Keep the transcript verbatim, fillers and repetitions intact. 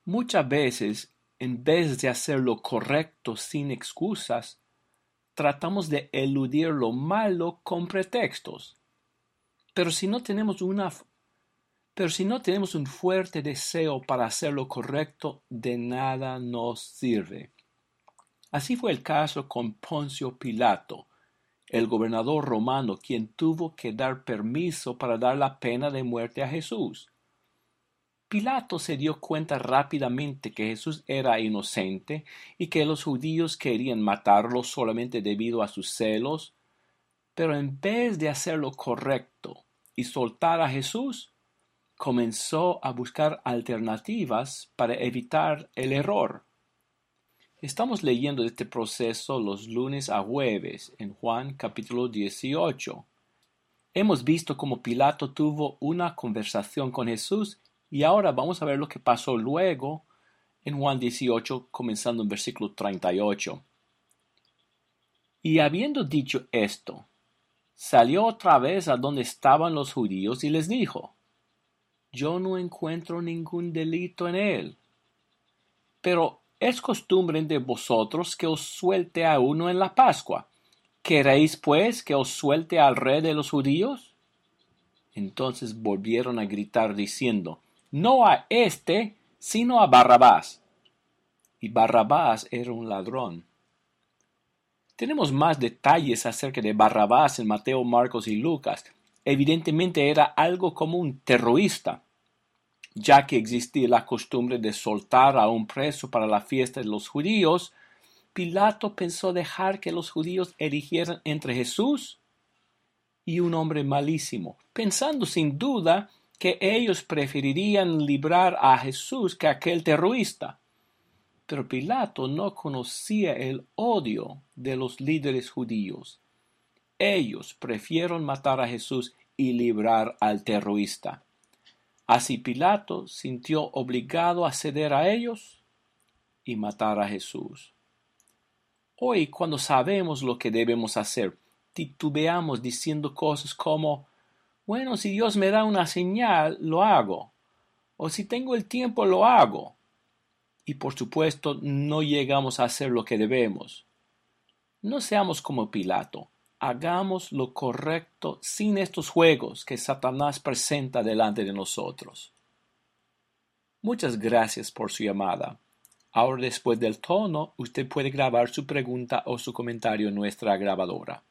Muchas veces, en vez de hacer lo correcto sin excusas, tratamos de eludir lo malo con pretextos. Pero si no tenemos una, pero si no tenemos un fuerte deseo para hacer lo correcto, de nada nos sirve. Así fue el caso con Poncio Pilato, el gobernador romano, quien tuvo que dar permiso para dar la pena de muerte a Jesús. Pilato se dio cuenta rápidamente que Jesús era inocente y que los judíos querían matarlo solamente debido a sus celos, pero en vez de hacer lo correcto y soltar a Jesús, comenzó a buscar alternativas para evitar el error. Estamos leyendo este proceso los lunes a jueves en Juan capítulo dieciocho. Hemos visto cómo Pilato tuvo una conversación con Jesús y ahora vamos a ver lo que pasó luego en Juan dieciocho, comenzando en versículo treinta y ocho. Y habiendo dicho esto, salió otra vez a donde estaban los judíos y les dijo: Yo no encuentro ningún delito en él. Pero es costumbre de vosotros que os suelte a uno en la Pascua. ¿Queréis, pues, que os suelte al rey de los judíos? Entonces volvieron a gritar diciendo: No a éste, sino a Barrabás. Y Barrabás era un ladrón. Tenemos más detalles acerca de Barrabás en Mateo, Marcos y Lucas. Evidentemente era algo como un terrorista, ya que existía la costumbre de soltar a un preso para la fiesta de los judíos. Pilato pensó dejar que los judíos eligieran entre Jesús y un hombre malísimo, pensando sin duda que ellos preferirían librar a Jesús que a aquel terrorista. Pero Pilato no conocía el odio de los líderes judíos. Ellos prefirieron matar a Jesús y librar al terrorista. Así Pilato sintió obligado a ceder a ellos y matar a Jesús. Hoy, cuando sabemos lo que debemos hacer, titubeamos diciendo cosas como: bueno, si Dios me da una señal, lo hago. O si tengo el tiempo, lo hago. Y por supuesto, no llegamos a hacer lo que debemos. No seamos como Pilato. Hagamos lo correcto sin estos juegos que Satanás presenta delante de nosotros. Muchas gracias por su llamada. Ahora, después del tono, usted puede grabar su pregunta o su comentario en nuestra grabadora.